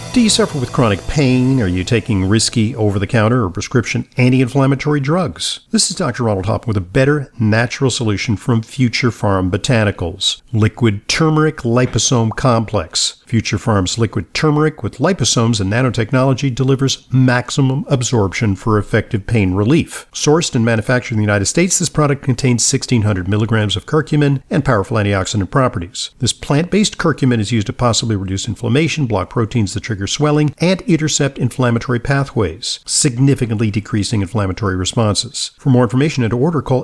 Do you suffer with chronic pain? Are you taking risky over-the-counter or prescription anti-inflammatory drugs? This is Dr. Ronald Hoffman with a better natural solution from Future Pharm Botanicals. Liquid Turmeric Liposome Complex. Future Pharm's liquid turmeric with liposomes and nanotechnology delivers maximum absorption for effective pain relief. Sourced and manufactured in the United States, this product contains 1,600 milligrams of curcumin and powerful antioxidant properties. This plant-based curcumin is used to possibly reduce inflammation, block proteins that trigger swelling, and intercept inflammatory pathways, significantly decreasing inflammatory responses. For more information and to order, call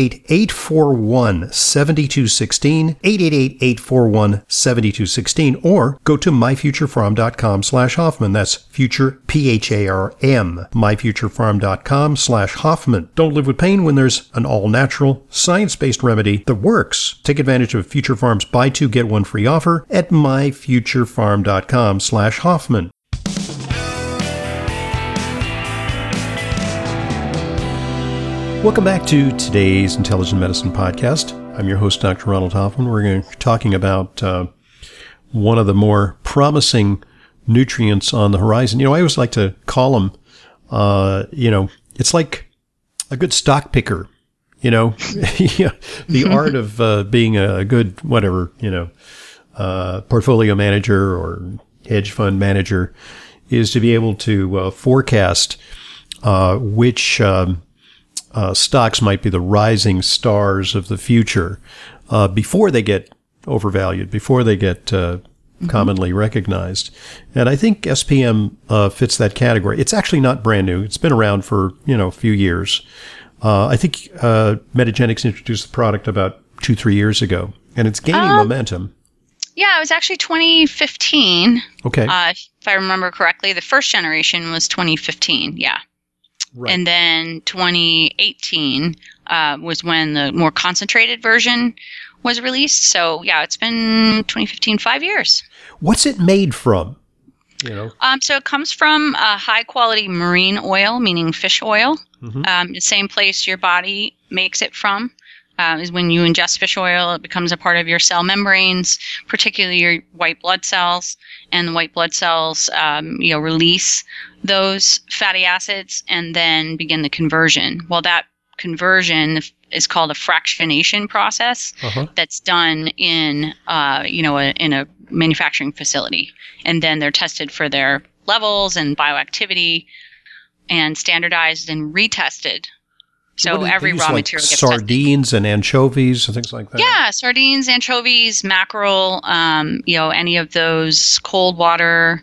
888-841-7216, 888-841-7216, or go to myfuturepharm.com/Hoffman. That's future, P-H-A-R-M, myfuturepharm.com/Hoffman. Don't live with pain when there's an all-natural, science-based remedy that works. Take advantage of Future Pharm's buy two, get one free offer at myfuturepharm.com/Hoffman. Welcome back to today's Intelligent Medicine Podcast. I'm your host, Dr. Ronald Hoffman. We're going to be talking about one of the more promising nutrients on the horizon. I always like to call them, it's like a good stock picker, the art of being a good, portfolio manager or hedge fund manager is to be able to forecast which stocks might be the rising stars of the future before they get overvalued, before they get commonly recognized. And I think SPM fits that category. It's actually not brand new. It's been around for, a few years. I think Metagenics introduced the product about 2-3 years ago, and it's gaining momentum. Yeah, it was actually 2015. Okay. If I remember correctly, the first generation was 2015. Yeah. Right. And then 2018 was when the more concentrated version was released. So yeah, it's been 2015, 5 years. What's it made from? So it comes from high quality marine oil, meaning fish oil. Mm-hmm. The same place your body makes it from is when you ingest fish oil. It becomes a part of your cell membranes, particularly your white blood cells. And the white blood cells, release those fatty acids and then begin the conversion. Well, that conversion is called a fractionation process that's done in, in a manufacturing facility. And then they're tested for their levels and bioactivity and standardized and retested. So every raw material gets sardines tested. And anchovies and things like that? Yeah, sardines, anchovies, mackerel, any of those cold water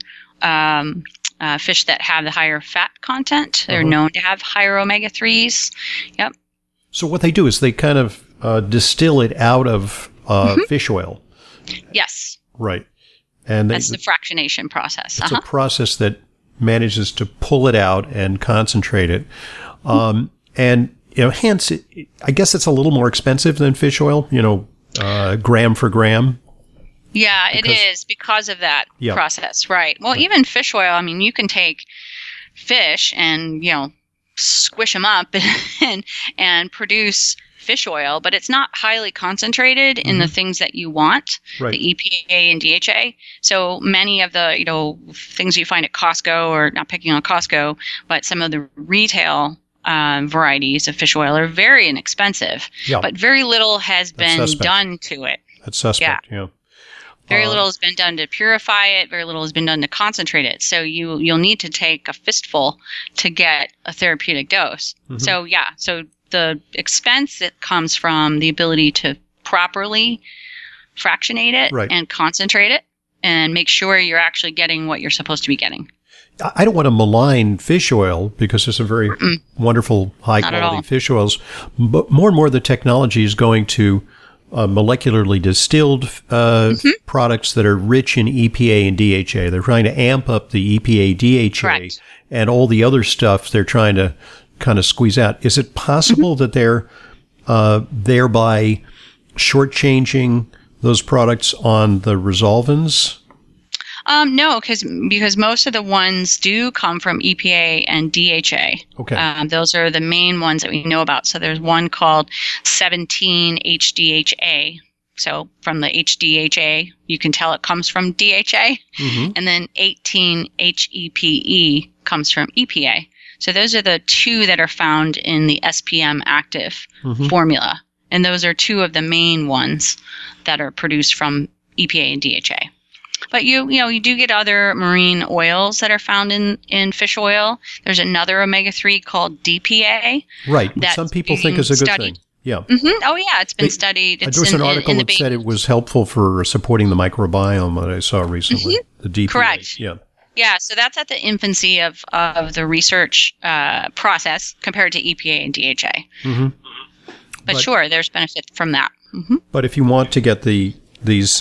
fish that have the higher fat content. They're known to have higher omega-3s. Yep. So what they do is they kind of distill it out of fish oil. Yes. Right. And that's the fractionation process. It's a process that manages to pull it out and concentrate it. And, hence, I guess it's a little more expensive than fish oil, gram for gram. Yeah, it is because of that process, right? Well, even fish oil, you can take fish and, squish them up and produce fish oil, but it's not highly concentrated in the things that you want, the EPA and DHA. So many of the, things you find at Costco, or not picking on Costco, but some of the retail varieties of fish oil are very inexpensive, but very little has been done to it. That's suspect, yeah. Very little has been done to purify it. Very little has been done to concentrate it. So you'll need to take a fistful to get a therapeutic dose. So the expense that comes from the ability to properly fractionate it and concentrate it and make sure you're actually getting what you're supposed to be getting. I don't want to malign fish oil because there's some very wonderful high-quality fish oils. But more and more the technology is going to molecularly distilled products that are rich in EPA and DHA. They're trying to amp up the EPA, DHA, and all the other stuff they're trying to kind of squeeze out. Is it possible that they're thereby shortchanging those products on the resolvins? No, because most of the ones do come from EPA and DHA. Okay. Those are the main ones that we know about. So there's one called 17-HDHA So from the HDHA, you can tell it comes from DHA. Mm-hmm. And then 18-HEPE comes from EPA. So those are the two that are found in the SPM active formula. And those are two of the main ones that are produced from EPA and DHA. But you do get other marine oils that are found in fish oil. There's another omega-3 called DPA. Right. Some people think is a good thing. Yeah. Mm-hmm. Oh, yeah. It's been studied. There was an article that said it was helpful for supporting the microbiome that I saw recently. Mm-hmm. The DPA. Correct. Yeah. Yeah. So that's at the infancy of the research process compared to EPA and DHA. Mm-hmm. But sure, there's benefit from that. Mm-hmm. But if you want to get these things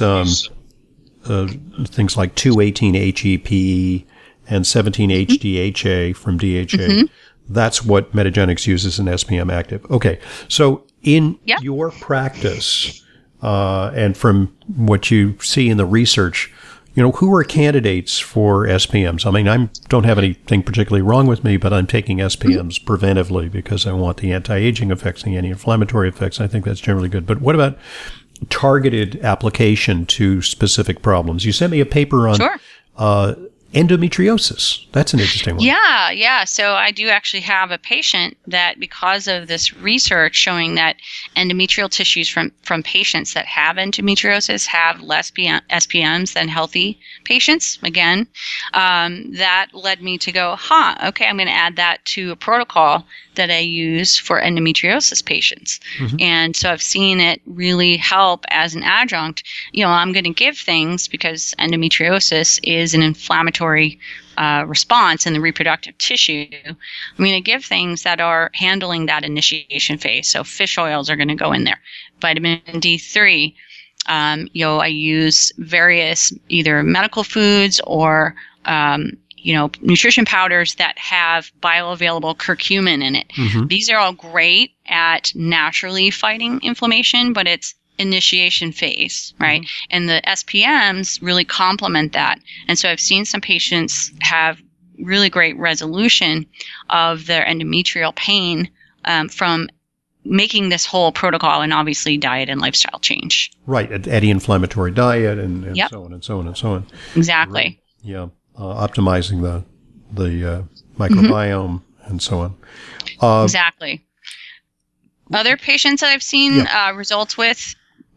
like 2,18-HEPE and 17-HDHA from DHA, that's what Metagenics uses in SPM Active. Okay. So in your practice, and from what you see in the research, who are candidates for SPMs? I mean, I don't have anything particularly wrong with me, but I'm taking SPMs preventively because I want the anti-aging effects and the anti-inflammatory effects. I think that's generally good. But what about targeted application to specific problems? You sent me a paper on endometriosis. That's an interesting one. Yeah. So I do actually have a patient that, because of this research showing that endometrial tissues from patients that have endometriosis have less SPMs than healthy patients, again, that led me to go, okay, I'm going to add that to a protocol that I use for endometriosis patients. Mm-hmm. And so I've seen it really help as an adjunct. I'm going to give things because endometriosis is an inflammatory response in the reproductive tissue. I'm going to give things that are handling that initiation phase. So fish oils are going to go in there. Vitamin D3. I use various either medical foods or nutrition powders that have bioavailable curcumin in it. Mm-hmm. These are all great at naturally fighting inflammation, but it's initiation phase, right? Mm-hmm. And the SPMs really complement that. And so I've seen some patients have really great resolution of their endometrial pain from making this whole protocol, and obviously diet and lifestyle change. Right, anti-inflammatory diet and so on and so on and so on. Exactly. Right. Yeah. Optimizing the microbiome and so on. Exactly. Other patients that I've seen results with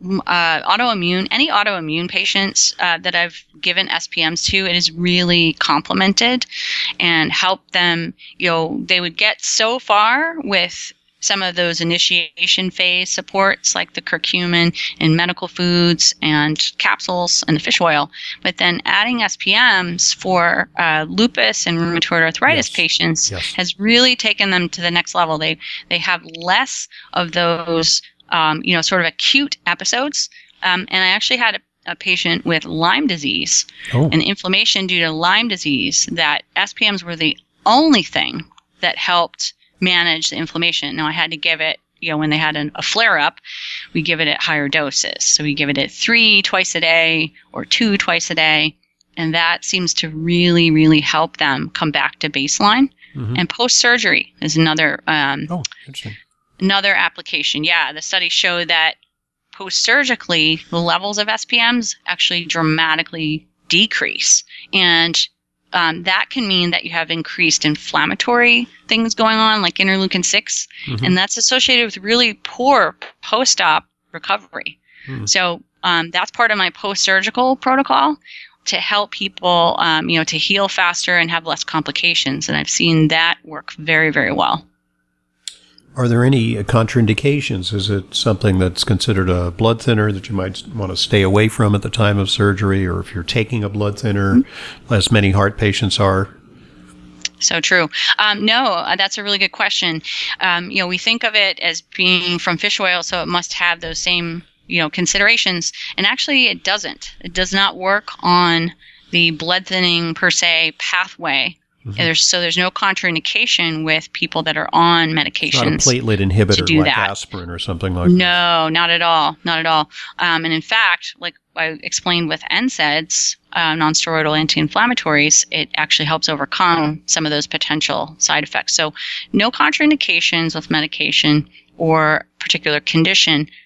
any autoimmune patients that I've given SPMs to, it is really complemented and helped them. They would get so far with some of those initiation phase supports like the curcumin and medical foods and capsules and the fish oil. But then adding SPMs for lupus and rheumatoid arthritis patients has really taken them to the next level. They have less of those sort of acute episodes. And I actually had a patient with Lyme disease and inflammation due to Lyme disease that SPMs were the only thing that helped manage the inflammation. Now I had to give it, when they had a flare-up, we give it at higher doses. So we give it at 3 twice a day or 2 twice a day. And that seems to really, really help them come back to baseline. Mm-hmm. And post-surgery is another interesting. Another application. Yeah, the studies show that post-surgically, the levels of SPMs actually dramatically decrease. And that can mean that you have increased inflammatory things going on, like interleukin-6, and that's associated with really poor post-op recovery. So that's part of my post-surgical protocol to help people, to heal faster and have less complications. And I've seen that work very, very well. Are there any contraindications? Is it something that's considered a blood thinner that you might want to stay away from at the time of surgery, or if you're taking a blood thinner, as many heart patients are? So true. No, that's a really good question. We think of it as being from fish oil, so it must have those same, considerations. And actually, it doesn't. It does not work on the blood thinning per se pathway. Mm-hmm. There's no contraindication with people that are on medications. It's not a platelet inhibitor like aspirin or something like that. No, not at all. Not at all. And in fact, like I explained with NSAIDs, nonsteroidal anti-inflammatories, it actually helps overcome some of those potential side effects. So no contraindications with medication or particular condition.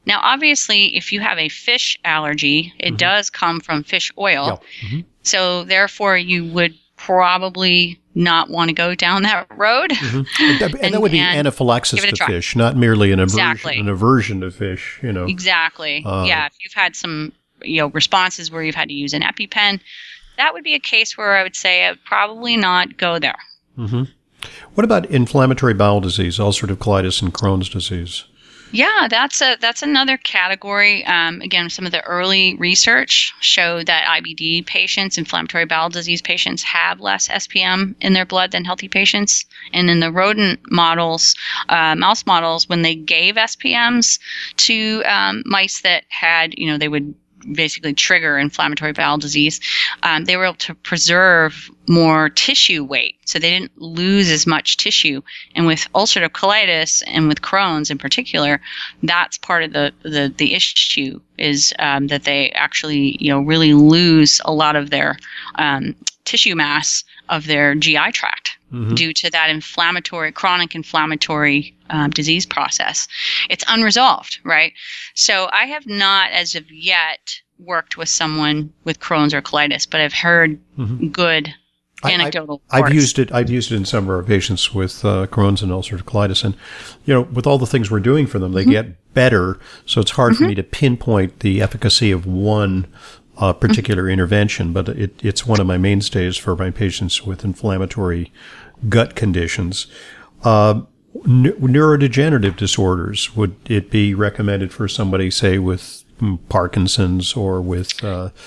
Now, obviously, if you have a fish allergy, it does come from fish oil. Yeah. Mm-hmm. So therefore, you would probably not want to go down that road. And that would be anaphylaxis to fish, not merely an aversion to fish, Exactly. If you've had some, responses where you've had to use an EpiPen, that would be a case where I would say I would probably not go there. Mm-hmm. What about inflammatory bowel disease, ulcerative colitis, and Crohn's disease? Yeah, that's another category. Again, some of the early research showed that IBD patients, inflammatory bowel disease patients, have less SPM in their blood than healthy patients. And in the rodent models, mouse models, when they gave SPMs to mice that had, they would basically trigger inflammatory bowel disease, they were able to preserve more tissue weight. So they didn't lose as much tissue. And with ulcerative colitis and with Crohn's in particular, that's part of the issue is that they actually, really lose a lot of their tissue mass of their GI tract due to that chronic inflammatory disease process. It's unresolved, right? So I have not, as of yet, worked with someone with Crohn's or colitis, but I've heard good anecdotal reports. I've used it in some of our patients with Crohn's and ulcerative colitis, and with all the things we're doing for them, they get better. So it's hard for me to pinpoint the efficacy of one particular intervention, but it's one of my mainstays for my patients with inflammatory gut conditions. Neurodegenerative disorders, would it be recommended for somebody, say, with Parkinson's or with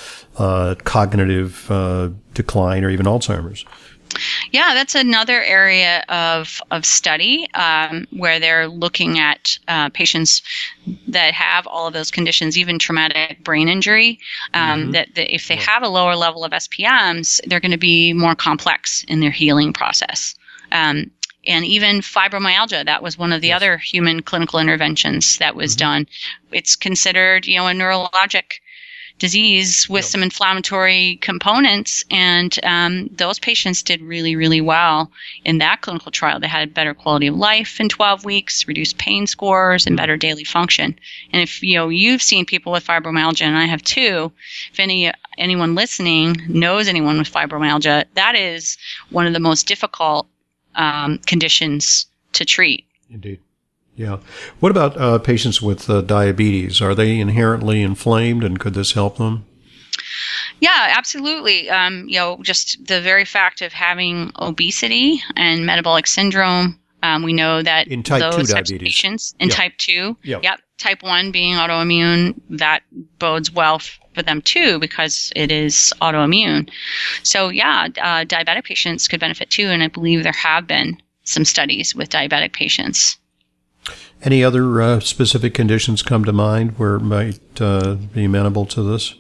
cognitive decline or even Alzheimer's? Yeah, that's another area of study where they're looking at patients that have all of those conditions, even traumatic brain injury, that if they have a lower level of SPMs, they're going to be more complex in their healing process. And even fibromyalgia, that was one of the other human clinical interventions that was done. It's considered, a neurologic disease with some inflammatory components, and those patients did really, really well in that clinical trial. They had better quality of life in 12 weeks, reduced pain scores, and better daily function. And if you've seen people with fibromyalgia, and I have too, if anyone listening knows anyone with fibromyalgia, that is one of the most difficult conditions to treat. Indeed. Yeah. What about patients with diabetes? Are they inherently inflamed, and could this help them? Yeah, absolutely. Just the very fact of having obesity and metabolic syndrome, we know that in type 2 types of patients in type 2, type 1 being autoimmune, that bodes well for them too because it is autoimmune. So diabetic patients could benefit too, and I believe there have been some studies with diabetic patients. Any other specific conditions come to mind where it might be amenable to this?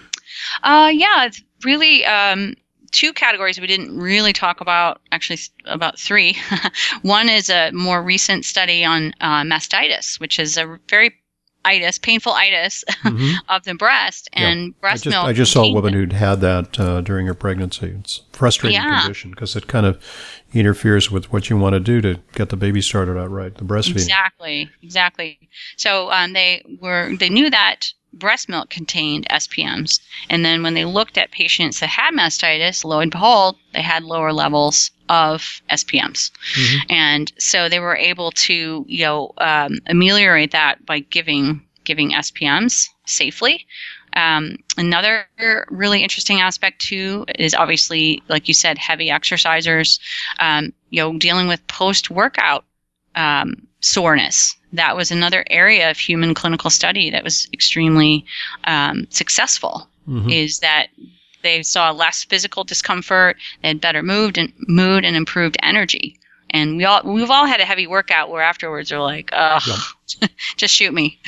It's really two categories we didn't really talk about, actually about three. One is a more recent study on mastitis, which is a very painful itis of the breast, and breast milk. I just saw a woman who'd had that during her pregnancy. It's a frustrating condition because it kind of interferes with what you want to do to get the baby started out right, the breastfeeding. Exactly. So they knew that breast milk contained SPMs, and then when they looked at patients that had mastitis, lo and behold, they had lower levels of SPMs. And so they were able to ameliorate that by giving SPMs safely. Another really interesting aspect too is obviously, like you said, heavy exercisers, dealing with post-workout soreness. That was another area of human clinical study that was extremely successful, is that they saw less physical discomfort, they had better mood and improved energy. And we've all had a heavy workout where afterwards we're like, just shoot me.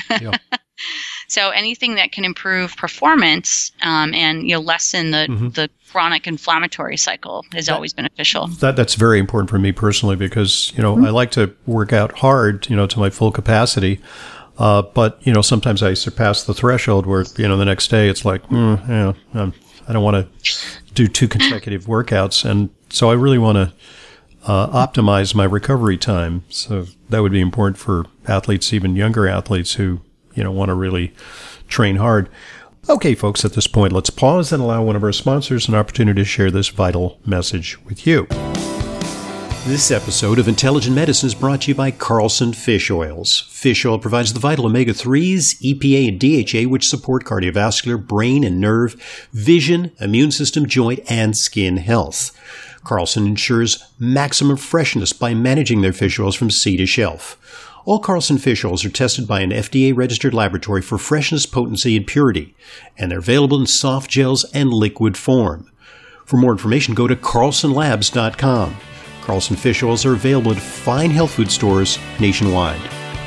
So anything that can improve performance and lessen the chronic inflammatory cycle is always beneficial. That's very important for me personally because I like to work out hard to my full capacity, but sometimes I surpass the threshold where the next day it's like I don't want to do 2 consecutive workouts, and so I really want to optimize my recovery time. So that would be important for athletes, even younger athletes who want to really train hard. Okay, folks, at this point, let's pause and allow one of our sponsors an opportunity to share this vital message with you. This episode of Intelligent Medicine is brought to you by Carlson Fish Oils. Fish oil provides the vital omega-3s, EPA, and DHA, which support cardiovascular, brain and nerve, vision, immune system, joint, and skin health. Carlson ensures maximum freshness by managing their fish oils from sea to shelf. All Carlson fish oils are tested by an FDA-registered laboratory for freshness, potency, and purity, and they're available in soft gels and liquid form. For more information, go to carlsonlabs.com. Carlson fish oils are available at fine health food stores nationwide.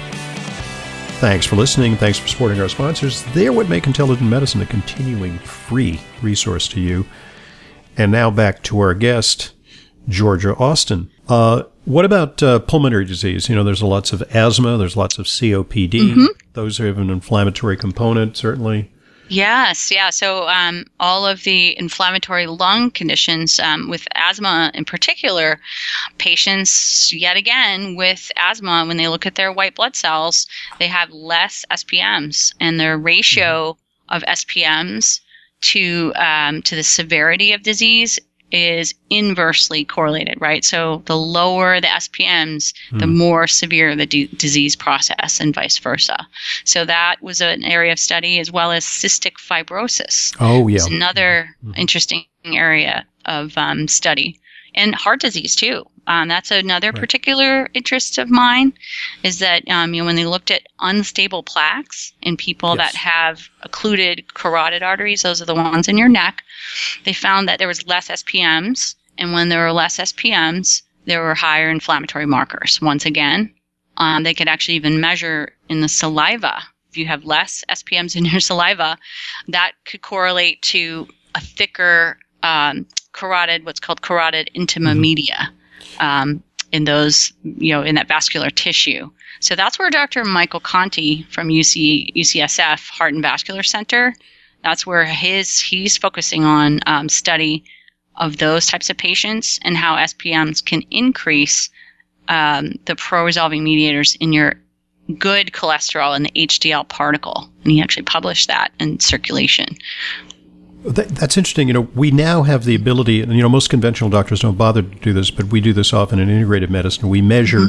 Thanks for listening. Thanks for supporting our sponsors. They're what make Intelligent Medicine a continuing free resource to you. And now back to our guest, Georgia Austin. What about pulmonary disease? There's lots of asthma. There's lots of COPD. Mm-hmm. Those have an inflammatory component, certainly. Yes, yeah. So all of the inflammatory lung conditions, with asthma in particular, patients, yet again, with asthma, when they look at their white blood cells, they have less SPMs, and their ratio of SPMs to the severity of disease is inversely correlated, right? So the lower the SPMs, the more severe the disease process, and vice versa. So that was an area of study, as well as cystic fibrosis. Oh, yeah. It's another interesting area of study. And heart disease, too. That's another particular interest of mine, is that when they looked at unstable plaques in people that have occluded carotid arteries, those are the ones in your neck, they found that there was less SPMs, and when there were less SPMs, there were higher inflammatory markers. Once again, they could actually even measure in the saliva. If you have less SPMs in your saliva, that could correlate to a thicker carotid, what's called carotid intima media, in those, in that vascular tissue. So that's where Dr. Michael Conti from UCSF Heart and Vascular Center, that's where he's focusing on study of those types of patients and how SPMs can increase the pro-resolving mediators in your good cholesterol and the HDL particle. And he actually published that in Circulation. That's interesting. We now have the ability, and most conventional doctors don't bother to do this, but we do this often in integrative medicine. We measure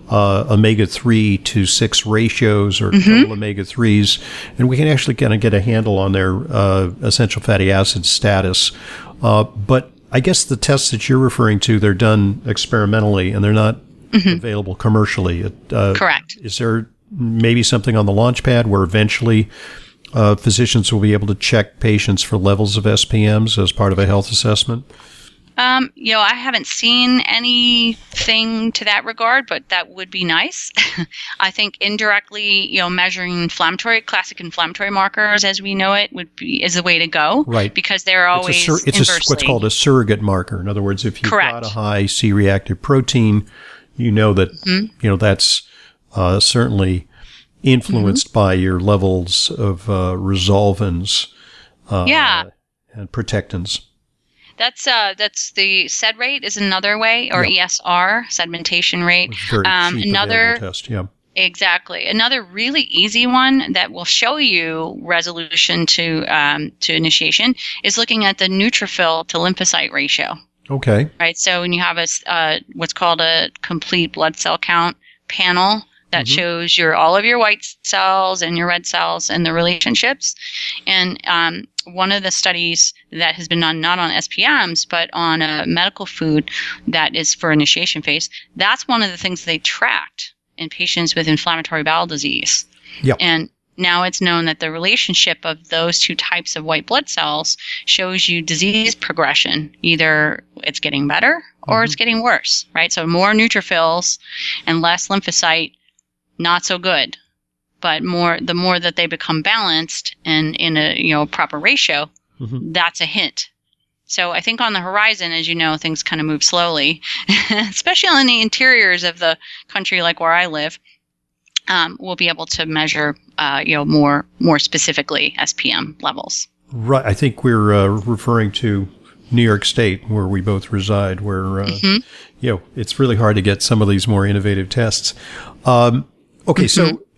omega-3 to 6 ratios or total omega-3s, and we can actually kind of get a handle on their essential fatty acid status. But I guess the tests that you're referring to, they're done experimentally, and they're not available commercially. Correct. Is there maybe something on the launch pad where eventually physicians will be able to check patients for levels of SPMs as part of a health assessment? I haven't seen anything to that regard, but that would be nice. I think indirectly, measuring classic inflammatory markers as we know it is the way to go. Right. Because they're always it's what's called a surrogate marker. In other words, if you've got a high C-reactive protein, that that's certainly influenced by your levels of resolvins and protectins. That's the SED rate is another way, or ESR, sedimentation rate. Very cheap another test, Exactly. Another really easy one that will show you resolution to initiation is looking at the neutrophil to lymphocyte ratio. Okay. Right. So when you have what's called a complete blood cell count panel, that shows all of your white cells and your red cells and the relationships. And one of the studies that has been done not on SPMs, but on a medical food that is for initiation phase, that's one of the things they tracked in patients with inflammatory bowel disease. Yep. And now it's known that the relationship of those two types of white blood cells shows you disease progression. Either it's getting better or it's getting worse, right? So more neutrophils and less lymphocyte, not so good. But the more that they become balanced and in a proper ratio, that's a hint. So I think on the horizon, as you know, things kind of move slowly, especially in the interiors of the country, like where I live. We'll be able to measure, more specifically SPM levels. Right. I think we're referring to New York State, where we both reside, where it's really hard to get some of these more innovative tests. Okay, so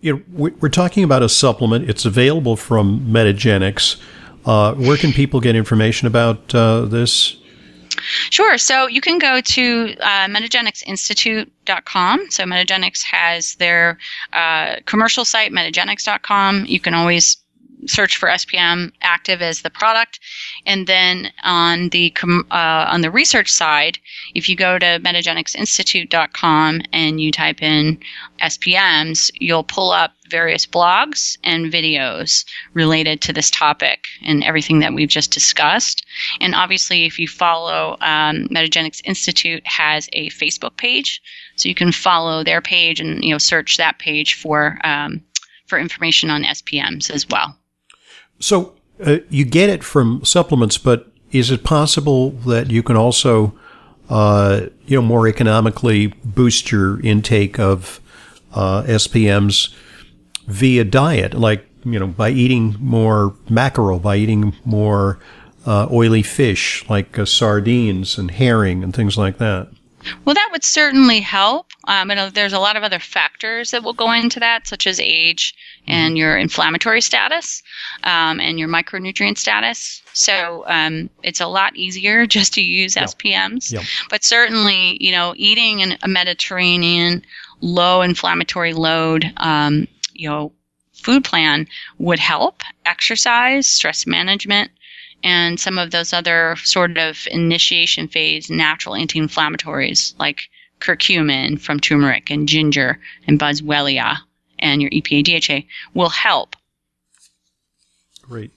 we're talking about a supplement. It's available from Metagenics. Where can people get information about this? Sure. So you can go to MetagenicSinstitute.com. So Metagenics has their commercial site, Metagenics.com. You can always search for SPM Active as the product. And then on the research side, if you go to MetagenicSinstitute.com and you type in SPMs, you'll pull up various blogs and videos related to this topic and everything that we've just discussed. And obviously, if you follow Metagenics Institute has a Facebook page, so you can follow their page and search that page for information on SPMs as well. So you get it from supplements, but is it possible that you can also, more economically boost your intake of SPMs via diet, like by eating more mackerel, by eating more oily fish like sardines and herring and things like that? Well, that would certainly help. There's a lot of other factors that will go into that, such as age and your inflammatory status and your micronutrient status. So it's a lot easier just to use SPMs. Yep. But certainly, eating a Mediterranean low inflammatory load, food plan would help. Exercise, stress management, and some of those other sort of initiation phase natural anti-inflammatories like curcumin from turmeric and ginger and boswellia and your EPA DHA will help. Great.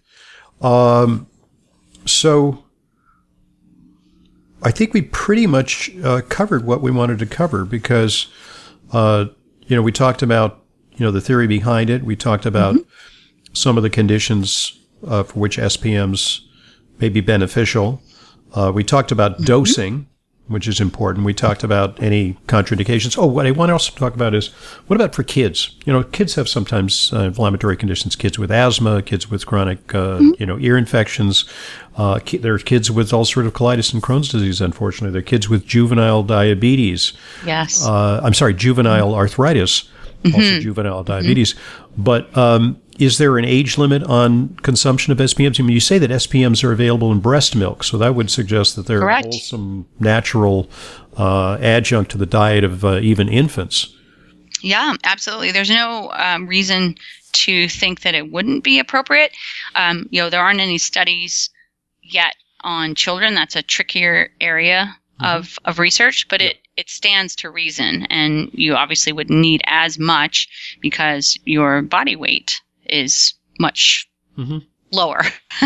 So I think we pretty much covered what we wanted to cover because, we talked about, the theory behind it. We talked about some of the conditions for which SPMs may be beneficial. We talked about dosing, which is important. We talked about any contraindications. Oh, what I want to also talk about is, what about for kids? Kids have sometimes inflammatory conditions. Kids with asthma, kids with chronic, ear infections. There are kids with ulcerative colitis and Crohn's disease, unfortunately. There are kids with juvenile diabetes. Yes. Juvenile arthritis, also juvenile diabetes. But is there an age limit on consumption of SPMs? I mean, you say that SPMs are available in breast milk, so that would suggest that they're a wholesome, natural adjunct to the diet of even infants. Yeah, absolutely. There's no reason to think that it wouldn't be appropriate. There aren't any studies yet on children. That's a trickier area of research, but it stands to reason. And you obviously wouldn't need as much because your body weight is much lower.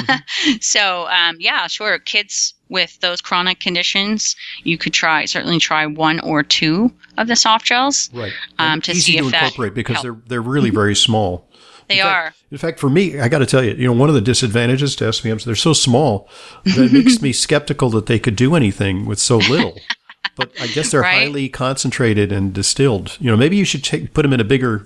So, sure. Kids with those chronic conditions, you could certainly try 1 or 2 of the soft gels. Right. To see if that incorporate because they're really very small. They are. In fact, for me, I got to tell you, one of the disadvantages to SPMs, they're so small that it makes me skeptical that they could do anything with so little. But I guess they're highly concentrated and distilled. Maybe you should put them in a bigger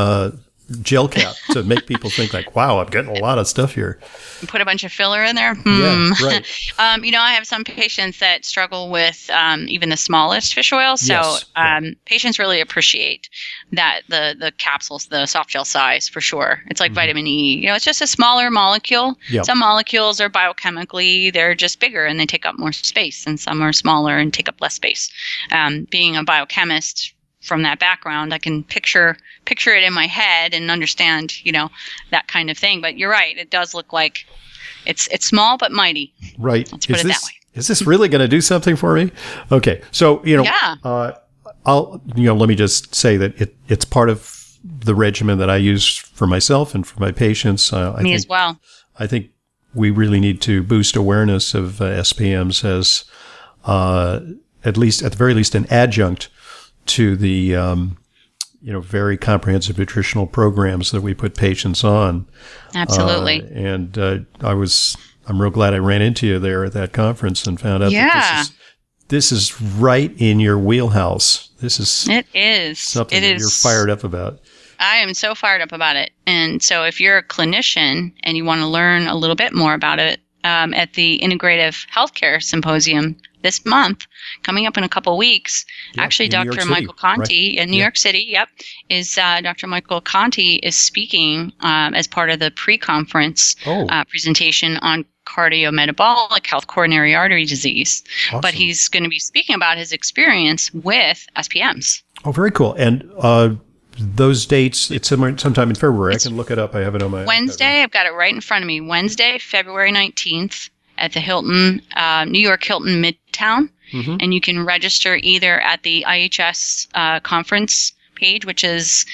gel cap to make people think like, wow, I'm getting a lot of stuff here. Put a bunch of filler in there. Yeah, right. I have some patients that struggle with even the smallest fish oil. So patients really appreciate that the capsules, the soft gel size for sure. It's like vitamin E. It's just a smaller molecule. Yep. Some molecules are biochemically, they're just bigger and they take up more space, and some are smaller and take up less space. Being a biochemist, from that background, I can picture it in my head and understand, that kind of thing. But you're right; it does look like it's small but mighty. Right. Let's put it that way. Is this really going to do something for me? Okay, so let me just say that it's part of the regimen that I use for myself and for my patients. As well. I think we really need to boost awareness of SPMs as at the very least an adjunct to the very comprehensive nutritional programs that we put patients on. Absolutely. I'm real glad I ran into you there at that conference and found out that this is right in your wheelhouse. It is something that you're fired up about. I am so fired up about it. And so if you're a clinician and you want to learn a little bit more about it, at the Integrative Healthcare Symposium this month, coming up in a couple of weeks. Actually, Dr. Michael Conti in New York City, is Dr. Michael Conti is speaking as part of the pre-conference presentation on cardiometabolic health, coronary artery disease. Awesome. But he's going to be speaking about his experience with SPMs. Oh, very cool. And those dates, it's sometime in February. I can look it up. I have it on my Wednesday. I've got it right in front of me. Wednesday, February 19th at the Hilton, New York Hilton Midtown. Mm-hmm. And you can register either at the IHS conference page, which is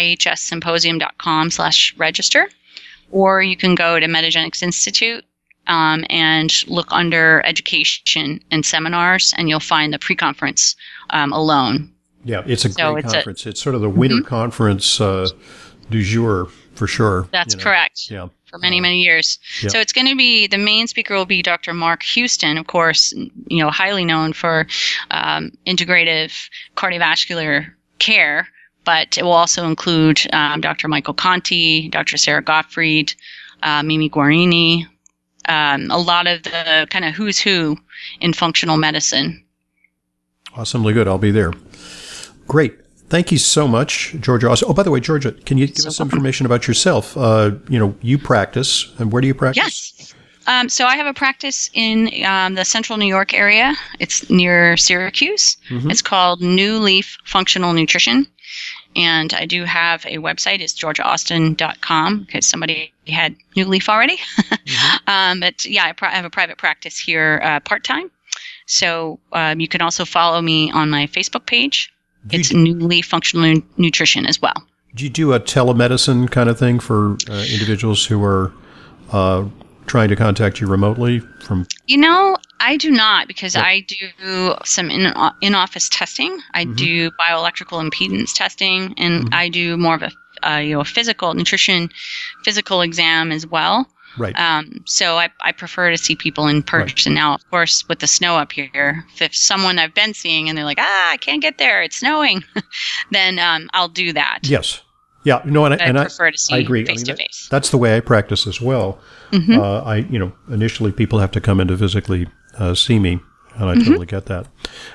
ihssymposium.com/register, or you can go to Metagenics Institute and look under education and seminars, and you'll find the pre-conference alone. Yeah, it's a great conference. It's sort of the winter conference du jour, for sure. That's correct. Yeah. For many, many years. Yeah. So it's going to be, the main speaker will be Dr. Mark Houston, of course, highly known for integrative cardiovascular care, but it will also include Dr. Michael Conti, Dr. Sarah Gottfried, Mimi Guarini, a lot of the kind of who's who in functional medicine. Awesomely good. I'll be there. Great. Thank you so much, Georgia. Oh, by the way, Georgia, can you give us some information about yourself? You practice, and where do you practice? Yes. So I have a practice in the central New York area. It's near Syracuse. Mm-hmm. It's called New Leaf Functional Nutrition. And I do have a website. It's georgiaaustin.com, because somebody had New Leaf already. Mm-hmm. But yeah, I have a private practice here part-time. So you can also follow me on my Facebook page. It's New Leaf Functional Nutrition as well. Do you do a telemedicine kind of thing for individuals who are trying to contact you remotely from? I do not, because I do some in-office testing. I do bioelectrical impedance testing, and I do more of a physical nutrition, physical exam as well. Right. So I prefer to see people in person. Right. Now, of course, with the snow up here, if someone I've been seeing and they're like, I can't get there, it's snowing, then I'll do that. Yes. Yeah. And I prefer to see face to face. That's the way I practice as well. Mm-hmm. Initially people have to come in to physically see me, and I totally get that.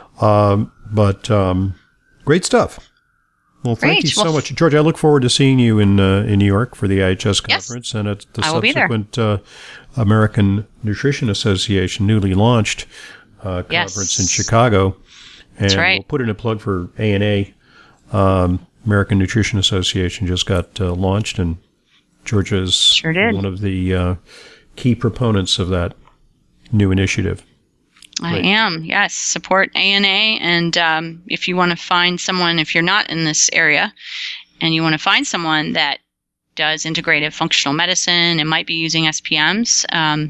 But great stuff. Well, thank you so much, George. I look forward to seeing you in New York for the IHS conference and at the subsequent American Nutrition Association newly launched conference in Chicago. And that's right. We'll put in a plug for ANA. American Nutrition Association just got launched, and Georgia is one of the key proponents of that new initiative. I am, yes. Support ANA, and if you want to find someone, if you're not in this area, and you want to find someone that does integrative functional medicine and might be using SPMs,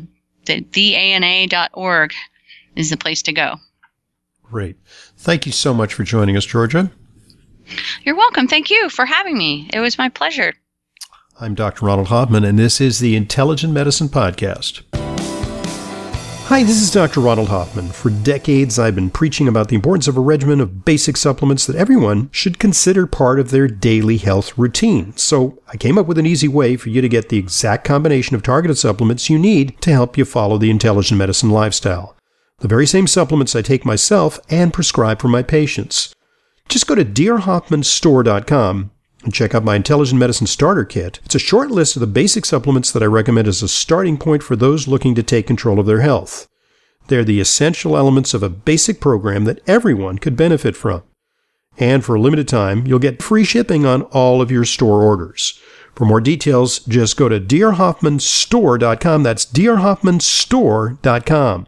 theana.org is the place to go. Great. Thank you so much for joining us, Georgia. You're welcome. Thank you for having me. It was my pleasure. I'm Dr. Ronald Hoffman, and this is the Intelligent Medicine Podcast. Hi, this is Dr. Ronald Hoffman. For decades, I've been preaching about the importance of a regimen of basic supplements that everyone should consider part of their daily health routine. So I came up with an easy way for you to get the exact combination of targeted supplements you need to help you follow the intelligent medicine lifestyle. The very same supplements I take myself and prescribe for my patients. Just go to drhoffmanstore.com and check out my Intelligent Medicine Starter Kit. It's a short list of the basic supplements that I recommend as a starting point for those looking to take control of their health. They're the essential elements of a basic program that everyone could benefit from. And for a limited time, you'll get free shipping on all of your store orders. For more details, just go to drhoffmanstore.com. That's drhoffmanstore.com.